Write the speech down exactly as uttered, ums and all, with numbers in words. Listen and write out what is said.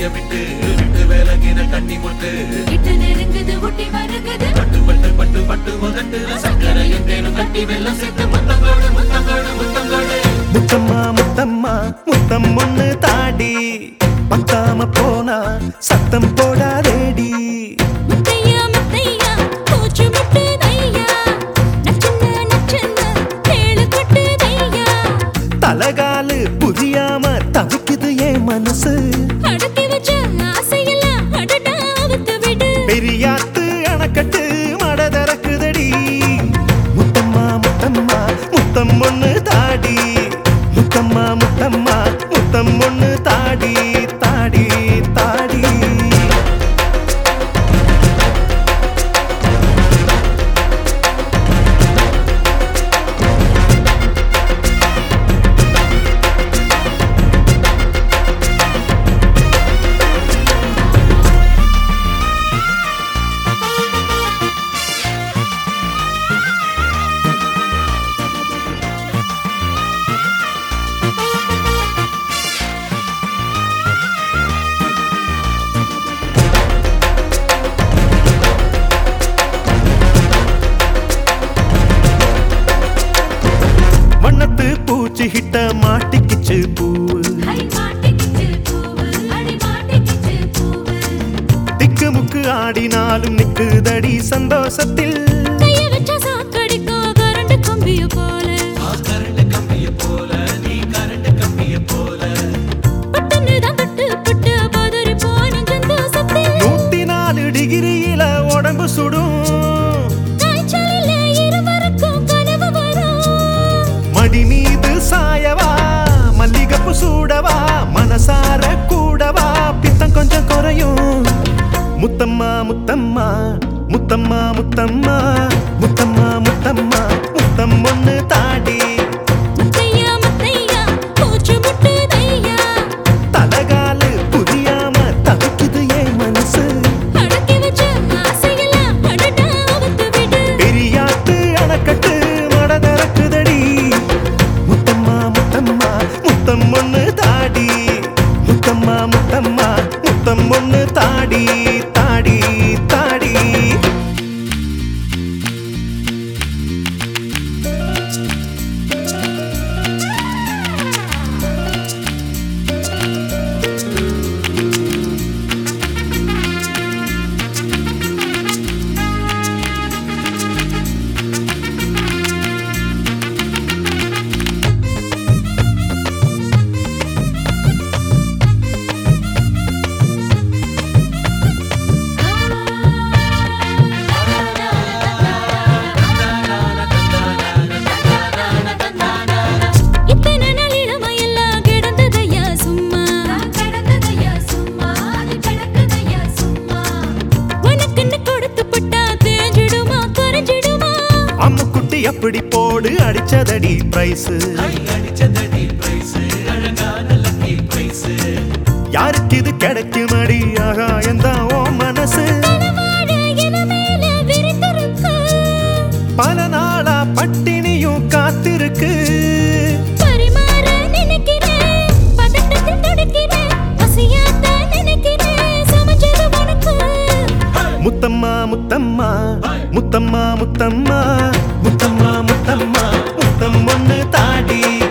விட்டு விட்டு விலகின கண்ணி முட்டு கிட்ட நெருங்குது ஒட்டி வருகுது பட்டு பட்டு பட்டு பட்டு முதட்டுல சக்கரை எங்கேனும் கட்டி வெள்ளம் சேர்த்து முத்தங்கோடு முத்தங்கோடு முத்தங்கோடு முத்தம்மா முத்தம்மா முத்தம் ஒண்ணு தாடி பத்தாம போனா சத்தம் போடாதேடி முத்தையா முத்தையா பூச்சு முட்டுதையா நச்சுன்னு நச்சுன்னு தேளு கொட்டுதையா தலகாலு புதியாம தவிக்குது என் மனசு அடக்கி வச்ச ஆசையெல்லாம் அடடா அவுத்து விடு பெரியாத்து அணக்கட்டு மட திறக்குதடி முத்தம்மா முத்தம்மா முத்தம் ஒண்ணு தாடி முத்தம்மா முத்தம்மா முத்தம் ஒண்ணு தாடி தாடி தாடி வண்ணத்து பூச்சி கிட்ட மாட்டிக்கிச்சு பூவு அடி மாட்டிக்கிச்சு பூவு அடி மாட்டிக்கிச்சு பூவு திக்கு முக்கு ஆடினாலும் நிக்குதடி சந்தோஷத்தில் கைய வச்ச சாக்கடிக்கோ கரண்ட் கம்பிய போல கரண்ட் கம்பிய போல நீ கரண்ட் கம்பிய போல பட்டுன்னு தான் தொட்டு பட்டு பதறி போன சந்தோஷத்தில் நூத்தி நாலு டிகிரியில உடம்பு சுடும் காய்ச்சலில் இருவருக்கும் கனவு வரும் மடி மீது சாயவா மல்லிகப்பு சூடவா மனசார கூடவா பித்தம் கொஞ்சம் குறையும் முத்தம்மா முத்தம்மா முத்தம்மா முத்தம்மா முத்தம்மா முத்தம்மா முத்தம் ஒண்ணு தாடி முத்தையா முத்தையா பூச்சு முட்டுதையா தலகாலு புதியாம தவிக்குது என் மனசு அடக்கி வச்ச ஆசையெல்லாம் அடடா அவுத்து விடு பெரியாத்து அணக்கட்டு மட திறக்குதடி முத்தம்மா முத்தம்மா முத்தம் ஒண்ணு தாடி முத்தம்மா முத்தம்மா முத்தம் ஒண்ணு தாடி தாடி தாடி இத்தனை நாள் இளமையெல்லாம் கிடந்ததையா சும்மா கிடந்ததையா சும்மா அது கிடக்குதையா சும்மா உனக்குன்னு கொடுத்து பட்டா தேஞ்சிடுமா கரைஞ்சிடுமா அம்முக்குட்டி அப்படி போடு அடிச்சதடி பிரைஸ் அடிச்சதடி பிரைஸ் அழகான லக்கி பிரைஸ் யாருக்கு இது கிடைக்குமடி ஆகாயந்தான் ஓ மனசு கனவாழ இனமேல விரிந்திருக்கு பல நாளா பட்டினியும் காத்திருக்கு பரிமாற நினைக்கிறேன் பதட்டத்தில் துடிக்கிறேன் பசியாத்த நினைக்கிறேன் சமைச்சது உனக்கு முத்தம்மா முத்தம்மா முத்தம்மா முத்தம்மா முத்தம்மா முத்தம்மா முத்தம் ஒண்ணு தாடி